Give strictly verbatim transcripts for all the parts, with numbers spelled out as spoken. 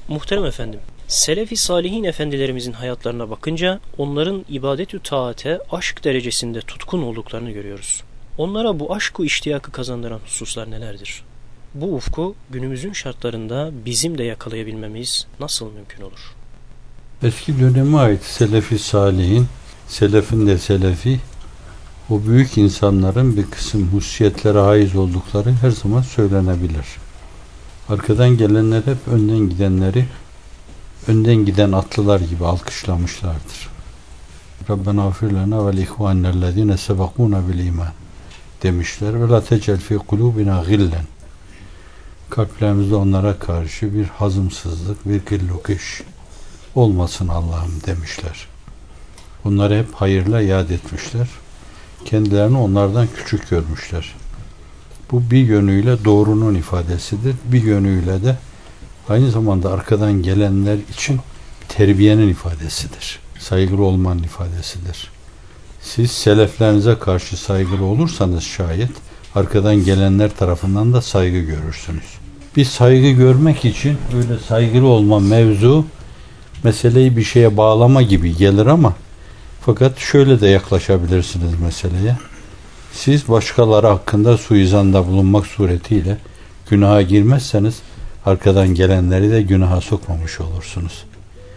Muhterem efendim, Selefi Salihin efendilerimizin hayatlarına bakınca onların ibadet-ü taate aşk derecesinde tutkun olduklarını görüyoruz. Onlara bu aşk-ı iştiyakı kazandıran hususlar nelerdir? Bu ufku günümüzün şartlarında bizim de yakalayabilmemiz nasıl mümkün olur? Eski döneme ait Selefi Salihin, Selefin de Selefi, o büyük insanların bir kısım hususiyetlere haiz oldukları her zaman söylenebilir. Arkadan gelenler hep önden gidenleri önden giden atlılar gibi alkışlamışlardır. Rabbena gfir lena ve ihvanellezine sebekuna bil iman demişler. Ve la tecel fi kulubina gillen. Kalplerimizde onlara karşı bir hazımsızlık, bir gillukiş olmasın Allah'ım demişler. Bunları hep hayırla yad etmişler. Kendilerini onlardan küçük görmüşler. Bu bir yönüyle doğrunun ifadesidir. Bir yönüyle de aynı zamanda arkadan gelenler için terbiyenin ifadesidir. Saygılı olmanın ifadesidir. Siz seleflerinize karşı saygılı olursanız şayet arkadan gelenler tarafından da saygı görürsünüz. Bir saygı görmek için böyle saygılı olma mevzu meseleyi bir şeye bağlama gibi gelir ama fakat şöyle de yaklaşabilirsiniz meseleye. Siz başkaları hakkında suizanda bulunmak suretiyle günaha girmezseniz arkadan gelenleri de günaha sokmamış olursunuz.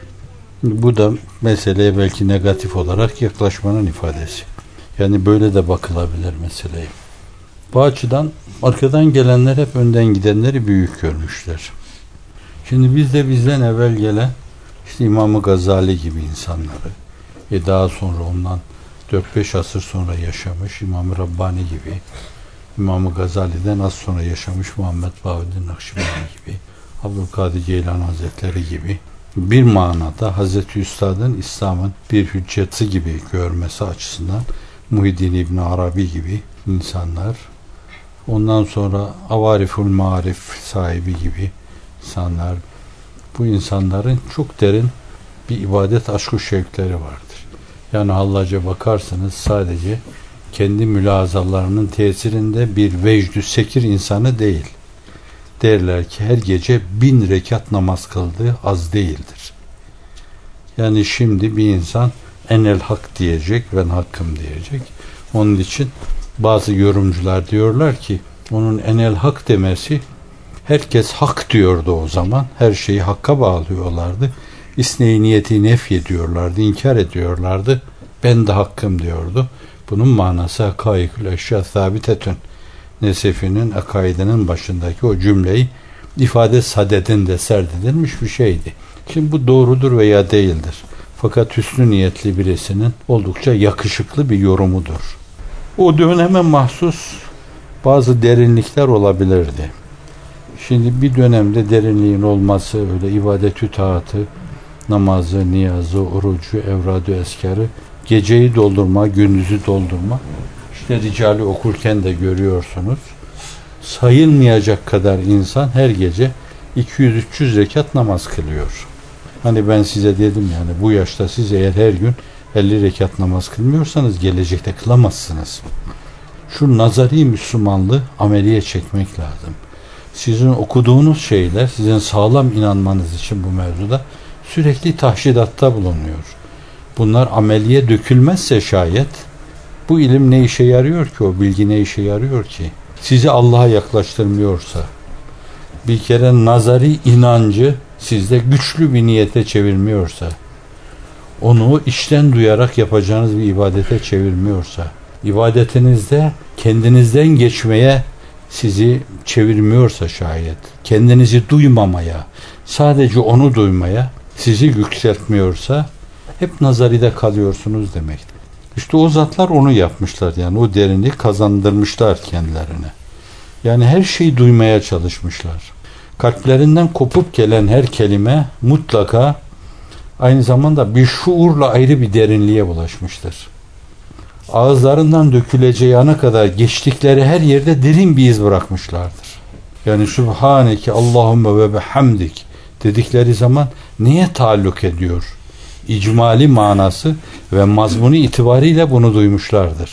Bu da meseleye belki negatif olarak yaklaşmanın ifadesi. Yani böyle de bakılabilir meseleye. Bu açıdan arkadan gelenler hep önden gidenleri büyük görmüşler. Şimdi biz de bizden evvel gelen işte İmam-ı Gazali gibi insanları ve daha sonra ondan dört beş asır sonra yaşamış İmam-ı Rabbani gibi, İmam-ı Gazali'den az sonra yaşamış Muhammed Bahuddin Nakşibendi gibi, Abdülkadir Geylani Hazretleri gibi bir manada Hazreti Üstad'ın İslam'ın bir hücceti gibi görmesi açısından Muhiddin İbn Arabi gibi insanlar, ondan sonra Avariful Marif sahibi gibi insanlar, bu insanların çok derin bir ibadet aşkı şevkleri vardır. Yani hallaca bakarsanız sadece kendi mülazalarının tesirinde bir vecdü sekir insanı değil. Derler ki her gece bin rekat namaz kıldığı az değildir. Yani şimdi bir insan enel hak diyecek, ben hakkım diyecek. Onun için bazı yorumcular diyorlar ki onun enel hak demesi, herkes hak diyordu o zaman. Her şeyi hakka bağlıyorlardı. İsne-i niyeti nef ediyorlardı, inkar ediyorlardı. Ben de hakkım diyordu. Bunun manası hakaikül eşya sabitetün. Nesefinin, akaidinin başındaki o cümleyi ifade sadedinde serdedilmiş bir şeydi. Şimdi bu doğrudur veya değildir. Fakat hüsnü niyetli birisinin oldukça yakışıklı bir yorumudur. O döneme mahsus bazı derinlikler olabilirdi. Şimdi bir dönemde derinliğin olması, öyle ibadet-ü taatı, namazı, niyazı, orucu, evrad-ı eskarı, geceyi doldurma, gündüzü doldurma. İşte Ricali okurken de görüyorsunuz. Sayılmayacak kadar insan her gece iki yüz üç yüz rekat namaz kılıyor. Hani ben size dedim yani bu yaşta siz eğer her gün elli rekat namaz kılmıyorsanız gelecekte kılamazsınız. Şu nazari Müslümanlığı ameliye çekmek lazım. Sizin okuduğunuz şeyler sizin sağlam inanmanız için bu mevzuda sürekli tahşidatta bulunuyor. Bunlar ameliye dökülmezse şayet bu ilim ne işe yarıyor ki, o bilgi ne işe yarıyor ki? Sizi Allah'a yaklaştırmıyorsa, bir kere nazari inancı sizde güçlü bir niyete çevirmiyorsa, onu içten duyarak yapacağınız bir ibadete çevirmiyorsa, ibadetinizde kendinizden geçmeye sizi çevirmiyorsa şayet, kendinizi duymamaya, sadece onu duymaya sizi yükseltmiyorsa hep nazaride kalıyorsunuz demektir. İşte o zatlar onu yapmışlar, yani o derinliği kazandırmışlar kendilerine. Yani her şeyi duymaya çalışmışlar. Kalplerinden kopup gelen her kelime mutlaka aynı zamanda bir şuurla ayrı bir derinliğe ulaşmıştır. Ağızlarından döküleceği ana kadar geçtikleri her yerde derin bir iz bırakmışlardır. Yani Sübhaneke Allahümme ve bihamdik dedikleri zaman neye taalluk ediyor? İcmali manası ve mazmunu itibariyle bunu duymuşlardır.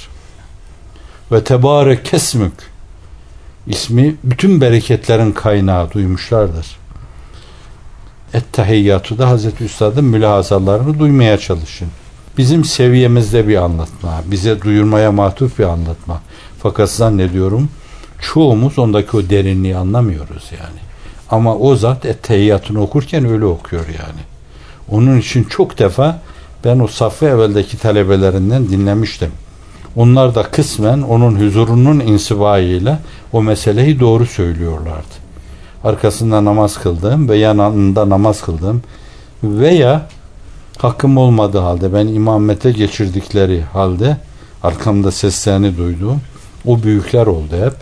Ve tebarek kesmük ismi bütün bereketlerin kaynağı duymuşlardır. Et Ettehiyyatu'da Hazreti Üstad'ın mülahazalarını duymaya çalışın. Bizim seviyemizde bir anlatma, bize duyurmaya matuf bir anlatma. Fakat zannediyorum çoğumuz ondaki o derinliği anlamıyoruz yani. Ama o zat Ettehiyyat'ını okurken öyle okuyor yani. Onun için çok defa ben o safı evveldeki talebelerinden dinlemiştim. Onlar da kısmen onun huzurunun insibaiyle o meseleyi doğru söylüyorlardı. Arkasında namaz kıldığım ve yanında namaz kıldığım veya hakkım olmadığı halde ben imamete geçirdikleri halde arkamda seslerini duyduğum o büyükler oldu hep.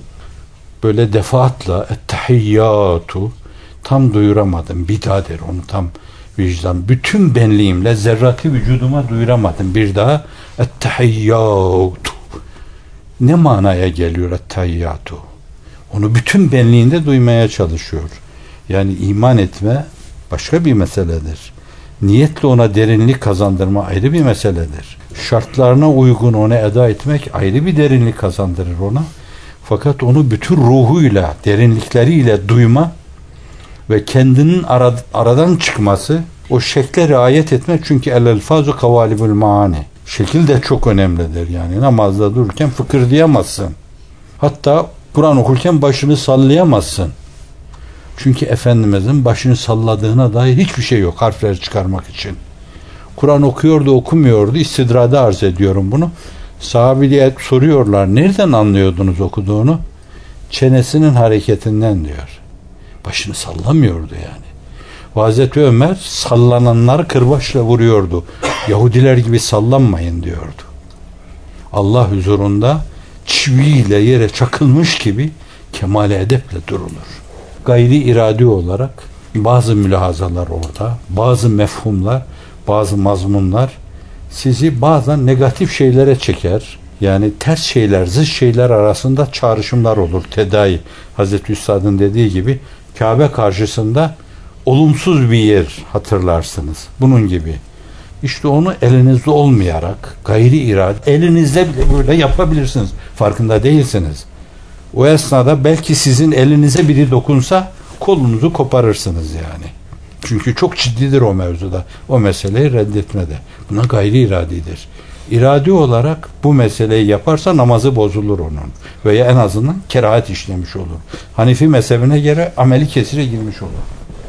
Böyle defaatla ettehiyyatu tam duyuramadım. Bidadır onu tam vicdan. Bütün benliğimle zerratı vücuduma duyuramadım. Bir daha ettehiyyatu. Ne manaya geliyor ettehiyyatu? Onu bütün benliğinde duymaya çalışıyor. Yani iman etme başka bir meseledir. Niyetle ona derinlik kazandırma ayrı bir meseledir. Şartlarına uygun onu eda etmek ayrı bir derinlik kazandırır ona. Fakat onu bütün ruhuyla, derinlikleriyle duyma ve kendinin arad, aradan çıkması, o şekle riayet etmek, çünkü el-elfazu kavalibul maani. Şekil de çok önemlidir yani. Namazda dururken fıkırdayamazsın. Hatta Kur'an okurken başını sallayamazsın. Çünkü Efendimizin başını salladığına dair hiçbir şey yok harfleri çıkarmak için. Kur'an okuyordu, okumuyordu. İstidrada arz ediyorum bunu. Sahabeye soruyorlar, nereden anlıyordunuz okuduğunu? Çenesinin hareketinden diyor. Başını sallamıyordu yani. Hazreti Ömer sallananları kırbaçla vuruyordu. Yahudiler gibi sallanmayın diyordu. Allah huzurunda çiviyle yere çakılmış gibi kemal-i edeple durulur. Gayri iradi olarak bazı mülahazalar orada, bazı mefhumlar, bazı mazmunlar sizi bazen negatif şeylere çeker. Yani ters şeyler, zıt şeyler arasında çağrışımlar olur. Tedai, Hazreti Üstad'ın dediği gibi Kabe karşısında olumsuz bir yer hatırlarsınız. Bunun gibi. İşte onu elinizde olmayarak gayri irade, elinizde bile böyle yapabilirsiniz. Farkında değilsiniz. O esnada belki sizin elinize biri dokunsa kolunuzu koparırsınız yani. Çünkü çok ciddidir o mevzuda. O meseleyi reddetmede. Buna gayri iradidir. İradi olarak bu meseleyi yaparsa namazı bozulur onun. Veya en azından kerahat işlemiş olur. Hanefi mezhebine göre ameli kesire girmiş olur.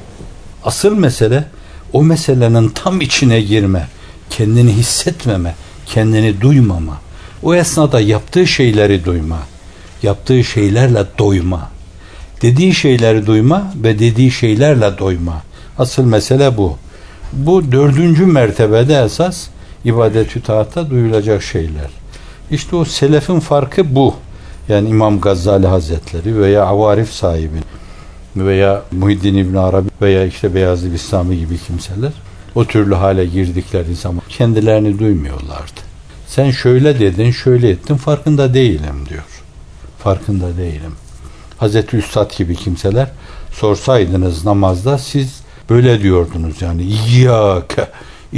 Asıl mesele o meselenin tam içine girme, kendini hissetmeme, kendini duymama. O esnada yaptığı şeyleri duyma, yaptığı şeylerle doyma. Dediği şeyleri duyma ve dediği şeylerle doyma. Asıl mesele bu. Bu dördüncü mertebede esas ibadet-ü taatta duyulacak şeyler. İşte o selefin farkı bu. Yani İmam Gazali Hazretleri veya Avarif sahibi veya Muhiddin İbn Arabi veya işte Beyazıt Bistami gibi kimseler o türlü hale girdikleri zaman kendilerini duymuyorlardı. Sen şöyle dedin, şöyle ettin, farkında değilim diyor. Farkında değilim. Hazreti Üstad gibi kimseler sorsaydınız namazda siz böyle diyordunuz yani İyyâke,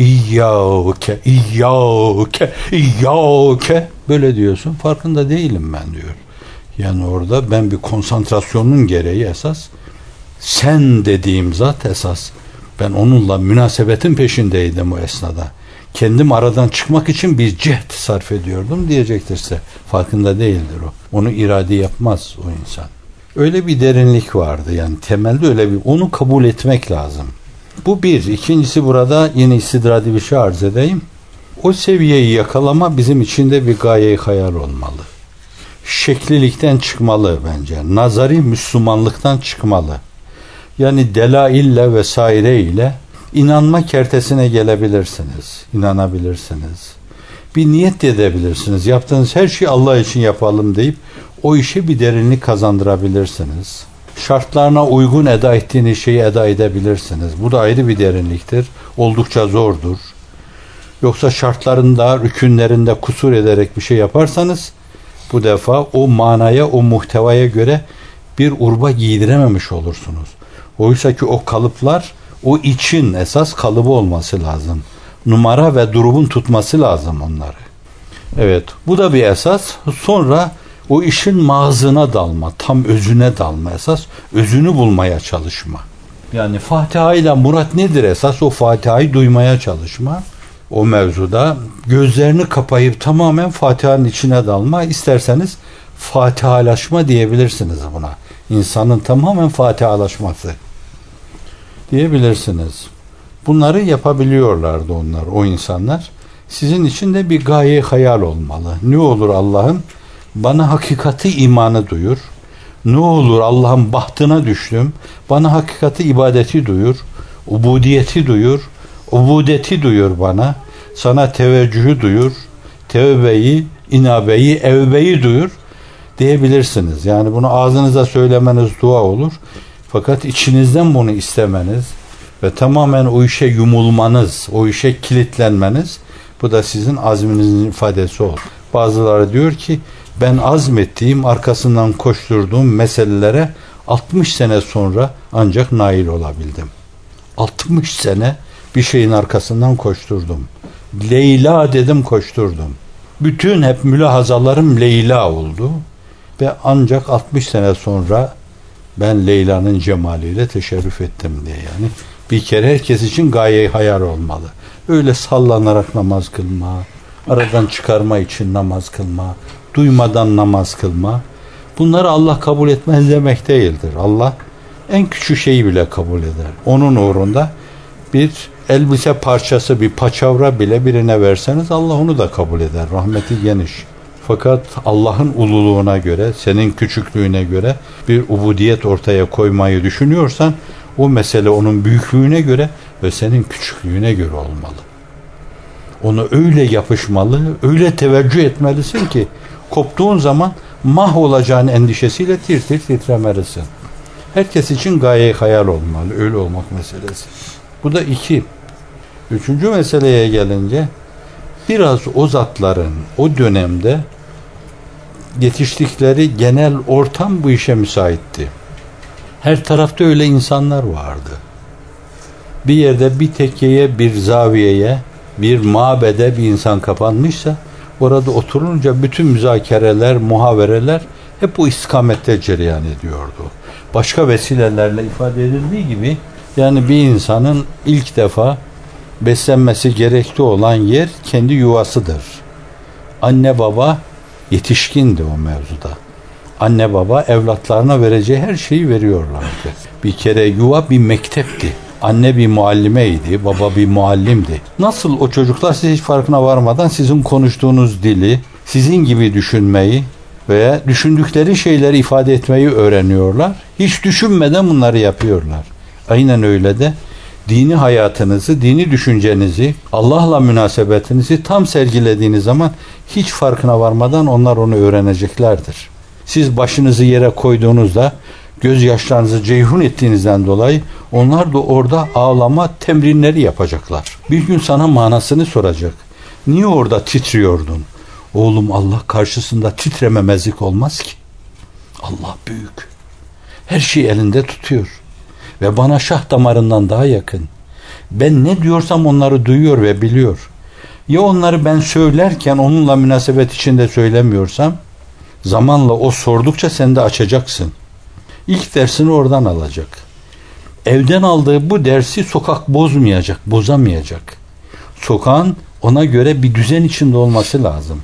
İyyâke, İyyâke, İyyâke böyle diyorsun. Farkında değilim ben diyor. Yani orada ben bir konsantrasyonun gereği esas sen dediğim zat esas ben onunla münasebetin peşindeydim o esnada. Kendim aradan çıkmak için bir cehd sarf ediyordum diyecektirse farkında değildir o. Onu irade yapmaz o insan. Öyle bir derinlik vardı yani temelde öyle bir onu kabul etmek lazım. Bu bir. İkincisi burada yine istidradi bir şey arz edeyim. O seviyeyi yakalama bizim içinde bir gaye-i hayal olmalı. Şeklilikten çıkmalı bence. Nazari Müslümanlıktan çıkmalı. Yani delaille vesaire ile inanma kertesine gelebilirsiniz. İnanabilirsiniz. Bir niyet edebilirsiniz. Yaptığınız her şeyi Allah için yapalım deyip o işe bir derinlik kazandırabilirsiniz. Şartlarına uygun eda ettiğiniz şeyi eda edebilirsiniz. Bu da ayrı bir derinliktir. Oldukça zordur. Yoksa şartlarında, rükünlerinde kusur ederek bir şey yaparsanız bu defa o manaya, o muhtevaya göre bir urba giydirememiş olursunuz. Oysa ki o kalıplar o için esas kalıbı olması lazım. Numara ve durubun tutması lazım onları. Evet, bu da bir esas. Sonra o işin mağzına dalma, tam özüne dalma esas. Özünü bulmaya çalışma. Yani Fatiha ile murat nedir esas? O Fatiha'yı duymaya çalışma. O mevzuda gözlerini kapayıp tamamen Fatiha'nın içine dalma. İsterseniz Fatihalaşma diyebilirsiniz buna. İnsanın tamamen Fatihalaşması diyebilirsiniz. Bunları yapabiliyorlardı onlar, o insanlar. Sizin için de bir gaye hayal olmalı. Ne olur Allah'ım bana hakikati imanı duyur. Ne olur Allah'ın bahtına düştüm. Bana hakikati ibadeti duyur. Ubudiyeti duyur. Ubudeti duyur bana. Sana teveccühü duyur. Tevbeyi, inabeyi, evbeyi duyur diyebilirsiniz. Yani bunu ağzınıza söylemeniz dua olur. Fakat içinizden bunu istemeniz ve tamamen o işe yumulmanız, o işe kilitlenmeniz, bu da sizin azminizin ifadesi olur. Bazıları diyor ki ben azmettiğim, arkasından koşturduğum meselelere altmış sene sonra ancak nail olabildim. altmış sene bir şeyin arkasından koşturdum. Leyla dedim, koşturdum. Bütün hep mülahazalarım Leyla oldu ve ancak altmış sene sonra ben Leyla'nın cemaliyle teşerrüf ettim diye. Yani bir kere herkes için gaye hayal olmalı. Öyle sallanarak namaz kılma, aradan çıkarma için namaz kılma, duymadan namaz kılma. Bunları Allah kabul etmez demek değildir. Allah en küçük şeyi bile kabul eder. Onun uğrunda bir elbise parçası, bir paçavra bile birine verseniz Allah onu da kabul eder. Rahmeti geniş. Fakat Allah'ın ululuğuna göre, senin küçüklüğüne göre bir ubudiyet ortaya koymayı düşünüyorsan o mesele onun büyüklüğüne göre ve senin küçüklüğüne göre olmalı. Onu öyle yapışmalı, öyle teveccüh etmelisin ki koptuğun zaman mahvolacağın endişesiyle tir tir titremelisin. Herkes için gaye hayal olmalı, öyle olmak meselesi. Bu da iki. Üçüncü meseleye gelince biraz o zatların o dönemde yetiştikleri genel ortam bu işe müsaitti. Her tarafta öyle insanlar vardı. Bir yerde bir tekkeye, bir zaviyeye, bir mabede bir insan kapanmışsa orada oturunca bütün müzakereler, muhavereler hep bu istikamette cereyan ediyordu. Başka vesilelerle ifade edildiği gibi yani bir insanın ilk defa beslenmesi gerekli olan yer kendi yuvasıdır. Anne baba yetişkindi o mevzuda. Anne baba evlatlarına vereceği her şeyi veriyorlardı. Bir kere yuva bir mektepti. Anne bir muallimeydi, baba bir muallimdi. Nasıl o çocuklar siz hiç farkına varmadan sizin konuştuğunuz dili, sizin gibi düşünmeyi veya düşündükleri şeyleri ifade etmeyi öğreniyorlar. Hiç düşünmeden bunları yapıyorlar. Aynen öyle de dini hayatınızı, dini düşüncenizi, Allah'la münasebetinizi tam sergilediğiniz zaman hiç farkına varmadan onlar onu öğreneceklerdir. Siz başınızı yere koyduğunuzda gözyaşlarınızı ceyhun ettiğinizden dolayı onlar da orada ağlama temrinleri yapacaklar. Bir gün sana manasını soracak. Niye orada titriyordun? Oğlum Allah karşısında titrememezlik olmaz ki. Allah büyük. Her şeyi elinde tutuyor. Ve bana şah damarından daha yakın. Ben ne diyorsam onları duyuyor ve biliyor. Ya onları ben söylerken onunla münasebet içinde söylemiyorsam zamanla o sordukça sen de açacaksın. İlk dersini oradan alacak. Evden aldığı bu dersi sokak bozmayacak, bozamayacak. Sokağın ona göre bir düzen içinde olması lazım.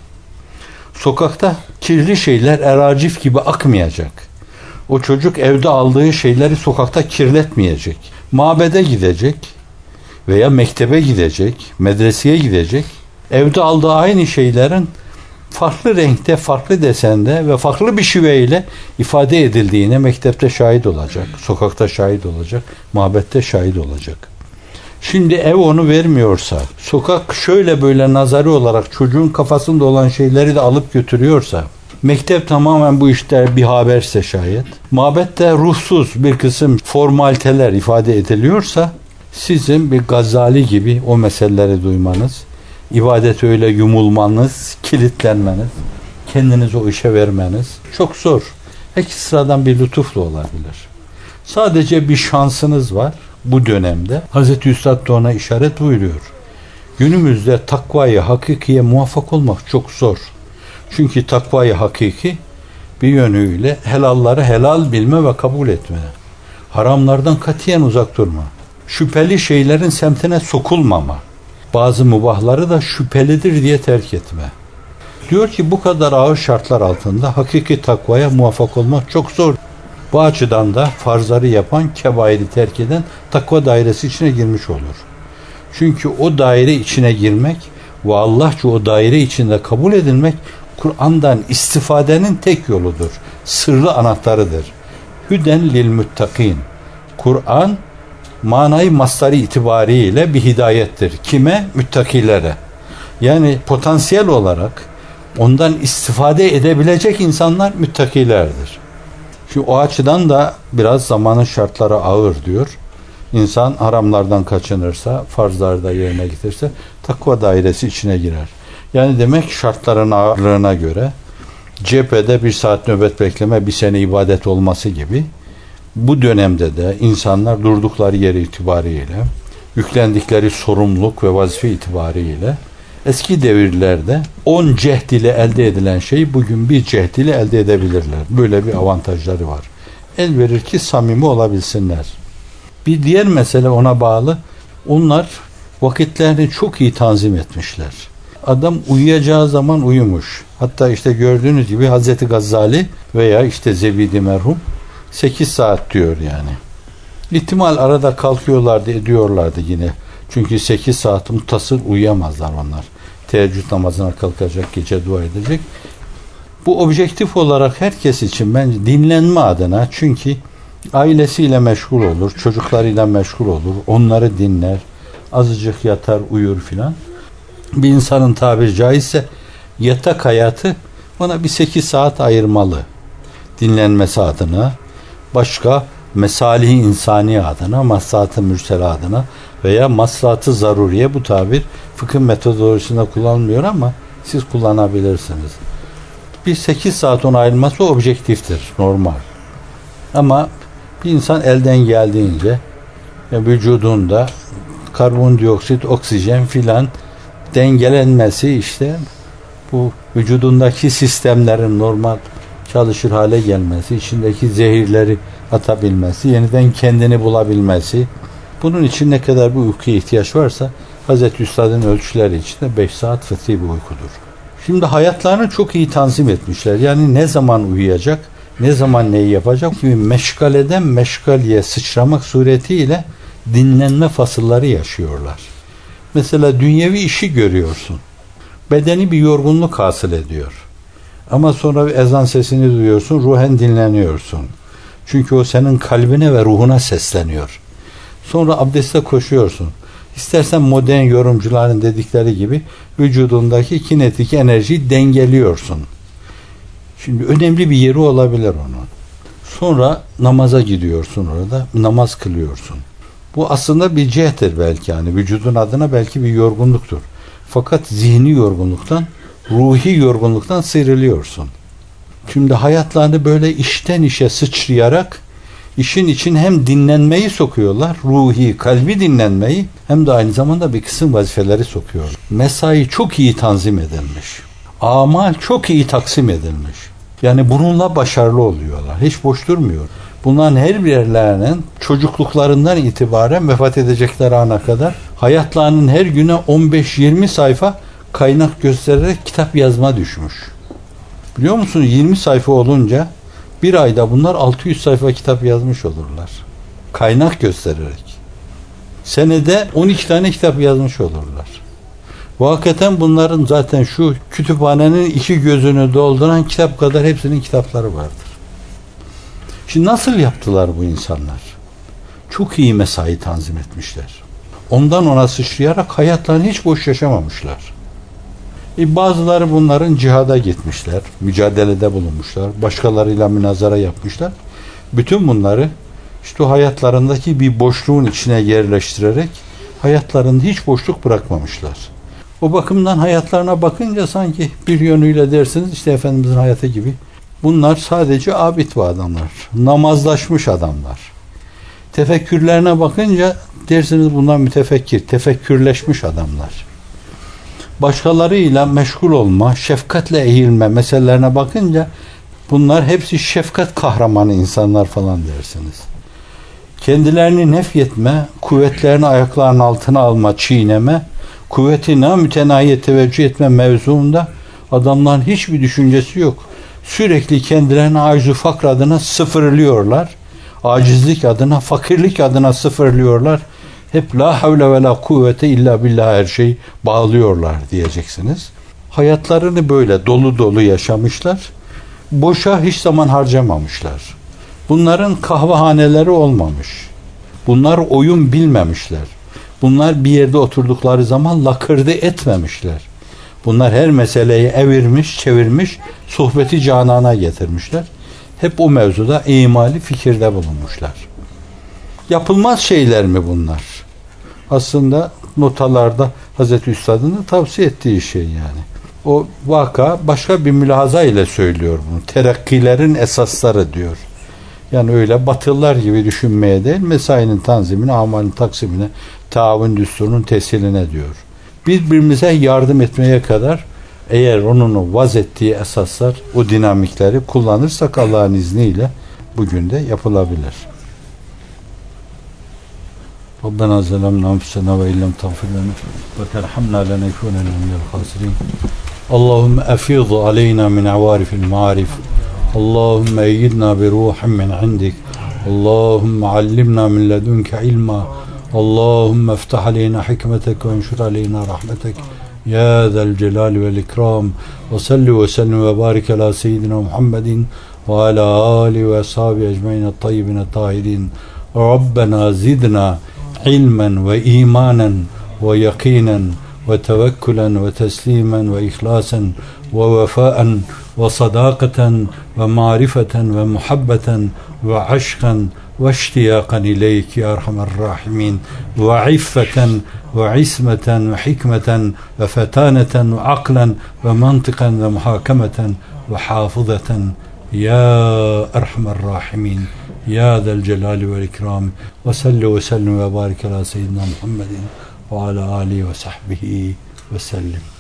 Sokakta kirli şeyler eracif gibi akmayacak. O çocuk evde aldığı şeyleri sokakta kirletmeyecek. Mabede gidecek veya mektebe gidecek, medreseye gidecek. Evde aldığı aynı şeylerin farklı renkte, farklı desende ve farklı bir şiveyle ifade edildiğine mektepte şahit olacak, sokakta şahit olacak, mabette şahit olacak. Şimdi ev onu vermiyorsa, sokak şöyle böyle nazari olarak çocuğun kafasında olan şeyleri de alıp götürüyorsa, mektep tamamen bu işte bir haberse şayet, mabette ruhsuz bir kısım formaliteler ifade ediliyorsa, sizin bir Gazali gibi o meseleleri duymanız, ibadete öyle yumulmanız, kilitlenmeniz, kendinizi o işe vermeniz çok zor. Belki sıradan bir lütufla olabilir. Sadece bir şansınız var bu dönemde. Hazreti Üstad da ona işaret buyuruyor. Günümüzde takvayı hakikiye muvaffak olmak çok zor. Çünkü takvayı hakiki bir yönüyle helalları helal bilme ve kabul etme. Haramlardan katiyen uzak durma. Şüpheli şeylerin semtine sokulmama. Bazı mubahları da şüphelidir diye terk etme. Diyor ki bu kadar ağır şartlar altında hakiki takvaya muvaffak olmak çok zor. Bu açıdan da farzları yapan, kebairi terk eden takva dairesi içine girmiş olur. Çünkü o daire içine girmek ve Allahça o daire içinde kabul edilmek Kur'an'dan istifadenin tek yoludur. Sırlı anahtarıdır. Hüden lil muttakin. Kur'an manayı mastarı itibariyle bir hidayettir. Kime? Müttakilere. Yani potansiyel olarak ondan istifade edebilecek insanlar müttakilerdir. Şimdi o açıdan da biraz zamanın şartları ağır diyor. İnsan haramlardan kaçınırsa, farzları da yerine getirse takva dairesi içine girer. Yani demek şartların ağırlığına göre cephede bir saat nöbet bekleme bir sene ibadet olması gibi bu dönemde de insanlar durdukları yeri itibariyle, yüklendikleri sorumluluk ve vazife itibariyle eski devirlerde on cehd ile elde edilen şeyi bugün bir cehd ile elde edebilirler. Böyle bir avantajları var. El verir ki samimi olabilsinler. Bir diğer mesele ona bağlı. Onlar vakitlerini çok iyi tanzim etmişler. Adam uyuyacağı zaman uyumuş. Hatta işte gördüğünüz gibi Hazreti Gazali veya işte Zebidi merhum sekiz saat diyor yani. İhtimal arada kalkıyorlardı, ediyorlardı yine. Çünkü sekiz saat muttasıl uyuyamazlar onlar. Teheccüd namazına kalkacak, gece dua edecek. Bu objektif olarak herkes için bence dinlenme adına, çünkü ailesiyle meşgul olur, çocuklarıyla meşgul olur, onları dinler, azıcık yatar, uyur filan. Bir insanın tabiri caizse yatak hayatı ona bir sekiz saat ayırmalı. Dinlenmesi adına, başka mesalihi insani adına, maslahat-ı mürsel adına veya maslahat-ı zaruriye, bu tabir fıkıh metodolojisinde kullanılmıyor ama siz kullanabilirsiniz. Bir sekiz saat ona ayrılması objektiftir, normal. Ama bir insan elden geldiğince yani vücudunda karbondioksit, oksijen filan dengelenmesi, işte bu vücudundaki sistemlerin normal çalışır hale gelmesi, içindeki zehirleri atabilmesi, yeniden kendini bulabilmesi, bunun için ne kadar bir uykuya ihtiyaç varsa Hazreti Üstad'ın ölçüleri içinde beş saat fıtri bir uykudur. Şimdi hayatlarını çok iyi tanzim etmişler. Yani ne zaman uyuyacak, ne zaman neyi yapacak gibi meşgaleden meşgaleye sıçramak suretiyle dinlenme fasılları yaşıyorlar. Mesela dünyevi işi görüyorsun. Bedeni bir yorgunluk hasıl ediyor. Ama sonra bir ezan sesini duyuyorsun, ruhen dinleniyorsun. Çünkü o senin kalbine ve ruhuna sesleniyor. Sonra abdeste koşuyorsun. İstersen modern yorumcuların dedikleri gibi vücudundaki kinetik enerjiyi dengeliyorsun. Şimdi önemli bir yeri olabilir onun. Sonra namaza gidiyorsun orada, namaz kılıyorsun. Bu aslında bir cehddir belki, yani vücudun adına belki bir yorgunluktur. Fakat zihni yorgunluktan, ruhi yorgunluktan sıyrılıyorsun. Şimdi hayatlarını böyle işten işe sıçrayarak işin için hem dinlenmeyi sokuyorlar, ruhi, kalbi dinlenmeyi, hem de aynı zamanda bir kısım vazifeleri sokuyorlar. Mesai çok iyi tanzim edilmiş. Amal çok iyi taksim edilmiş. Yani bununla başarılı oluyorlar. Hiç boş durmuyor. Bunların her birlerinin çocukluklarından itibaren vefat edecekleri ana kadar hayatlarının her güne on beş yirmi sayfa kaynak göstererek kitap yazma düşmüş. Biliyor musunuz, yirmi sayfa olunca bir ayda bunlar altı yüz sayfa kitap yazmış olurlar. Kaynak göstererek. Senede on iki tane kitap yazmış olurlar. Bu hakikaten bunların zaten şu kütüphanenin iki gözünü dolduran kitap kadar hepsinin kitapları vardır. Şimdi nasıl yaptılar bu insanlar? Çok iyi mesai tanzim etmişler. Ondan ona sıçrayarak hayatlarını hiç boş yaşamamışlar. E bazıları bunların cihada gitmişler, mücadelede bulunmuşlar, başkalarıyla münazara yapmışlar. Bütün bunları işte o hayatlarındaki bir boşluğun içine yerleştirerek hayatlarında hiç boşluk bırakmamışlar. O bakımdan hayatlarına bakınca sanki bir yönüyle dersiniz işte Efendimizin hayatı gibi. Bunlar sadece abid bu adamlar, namazlaşmış adamlar. Tefekkürlerine bakınca dersiniz bunlar mütefekkir, tefekkürleşmiş adamlar. Başkalarıyla meşgul olma, şefkatle eğilme meselelerine bakınca bunlar hepsi şefkat kahramanı insanlar falan dersiniz. kendilerini nefyetme, kuvvetlerini ayaklarının altına alma, çiğneme, kuvvetine mütenahiye teveccüh etme mevzuunda adamların hiçbir düşüncesi yok. Sürekli kendilerini acz-ı fakr adına sıfırlıyorlar. Acizlik adına, fakirlik adına sıfırlıyorlar. Hep la havle ve la kuvvete illa billah her şey bağlıyorlar diyeceksiniz. Hayatlarını böyle dolu dolu yaşamışlar. Boşa hiç zaman harcamamışlar. Bunların kahvehaneleri olmamış. Bunlar oyun bilmemişler. Bunlar bir yerde oturdukları zaman lakırdı etmemişler. Bunlar her meseleyi evirmiş, çevirmiş, sohbeti canana getirmişler. Hep o mevzuda imali fikirde bulunmuşlar. Yapılmaz şeyler mi bunlar? Aslında notalarda Hazreti Üstad'ın da tavsiye ettiği şey yani. O vaka başka bir mülahaza ile söylüyor bunu. Terakkilerin esasları diyor. Yani öyle batılılar gibi düşünmeye değil, mesainin tanzimine, amalin taksimine, taavun düsturunun teshiline diyor. Birbirimize yardım etmeye kadar eğer onun o vaz ettiği esaslar, o dinamikleri kullanırsak Allah'ın izniyle bugün de yapılabilir. Rabbena zelemna enfusena ve illem tağfir lana ve terhamna lenekunenne minel khasirin. Allahümme efid aleyna min avarifil ma'arif. Allahümme eyyidna bi ruhin min indik. Allahümme allimna min ledunke ilma. Allahümme eftah aleyna hikmetek ve enşur aleyna rahmetek. Ya zel celali vel ikram. Ve salli ve sellim ve barik ala seyyidina Muhammedin ve ala ali ve ashabi ecmaîn et-tayyibin et-tahirin. Rabbena zidna ilmen ve imanen ve yakinen ve tevekkülen ve teslimen ve ihlasen ve vefaen ve sadakaten ve marifeten ve muhabbeten ve aşkan ve iştiyakan ileyk ya erhamer rahimin ve iffeten ve ismeten ve hikmeten ve fetaneten ve aklen ve mantıkan ve muhakemeten ve hafızeten ya erhamer rahimin ya zel celali vel ikram ve salli ve sellim ve barik ala seyyidina Muhammedin ve ala alihi ve sahbihi ve sellim.